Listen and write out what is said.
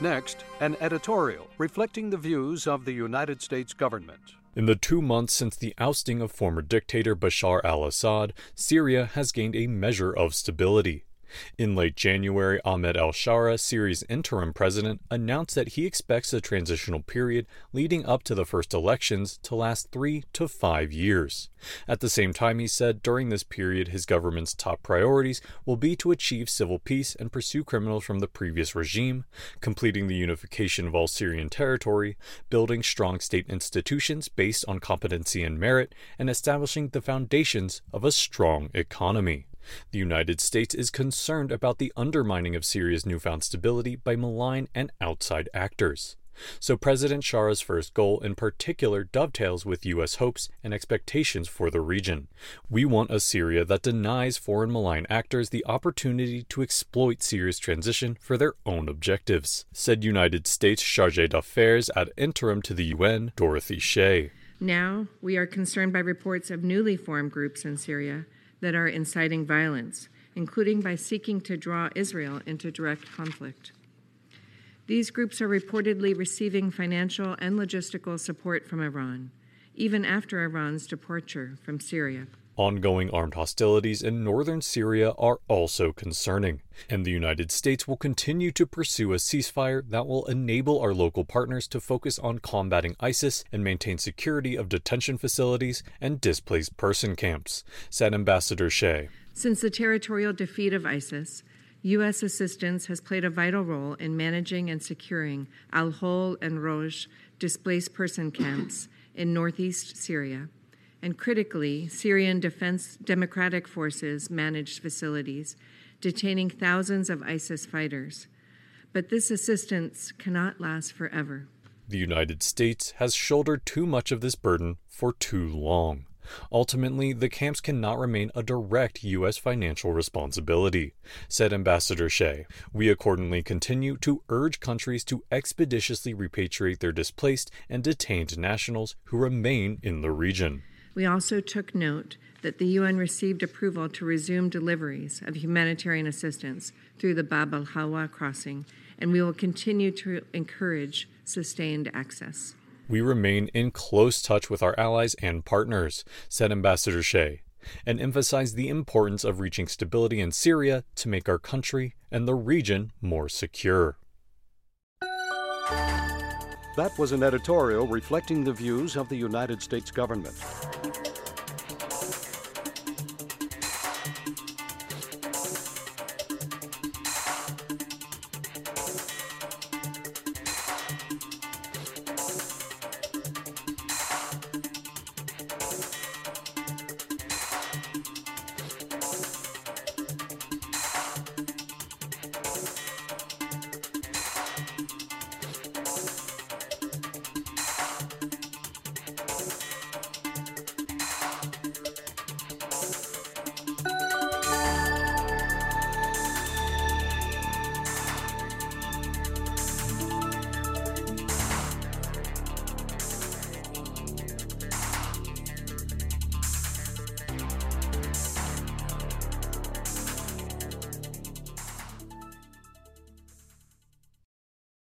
Next, an editorial reflecting the views of the United States government. In the 2 months since the ousting of former dictator Bashar al-Assad, Syria has gained a measure of stability. In late January, Ahmed al-Shara, Syria's interim president, announced that he expects a transitional period leading up to the first elections to last 3 to 5 years. At the same time, he said during this period his government's top priorities will be to achieve civil peace and pursue criminals from the previous regime, completing the unification of all Syrian territory, building strong state institutions based on competency and merit, and establishing the foundations of a strong economy. The United States is concerned about the undermining of Syria's newfound stability by malign and outside actors. So President Shara's first goal in particular dovetails with U.S. hopes and expectations for the region. We want a Syria that denies foreign malign actors the opportunity to exploit Syria's transition for their own objectives, said United States Chargé d'Affaires ad interim to the UN, Dorothy Shea. Now, we are concerned by reports of newly formed groups in Syria that are inciting violence, including by seeking to draw Israel into direct conflict. These groups are reportedly receiving financial and logistical support from Iran, even after Iran's departure from Syria. Ongoing armed hostilities in northern Syria are also concerning, and the United States will continue to pursue a ceasefire that will enable our local partners to focus on combating ISIS and maintain security of detention facilities and displaced person camps, said Ambassador Shea. Since the territorial defeat of ISIS, U.S. assistance has played a vital role in managing and securing Al-Hol and Roj displaced person camps in northeast Syria. And critically, Syrian Defense Democratic Forces managed facilities, detaining thousands of ISIS fighters. But this assistance cannot last forever. The United States has shouldered too much of this burden for too long. Ultimately, the camps cannot remain a direct U.S. financial responsibility, said Ambassador Shea. We accordingly continue to urge countries to expeditiously repatriate their displaced and detained nationals who remain in the region. We also took note that the UN received approval to resume deliveries of humanitarian assistance through the Bab al-Hawa crossing, and we will continue to encourage sustained access. We remain in close touch with our allies and partners, said Ambassador Shea, and emphasized the importance of reaching stability in Syria to make our country and the region more secure. That was an editorial reflecting the views of the United States government.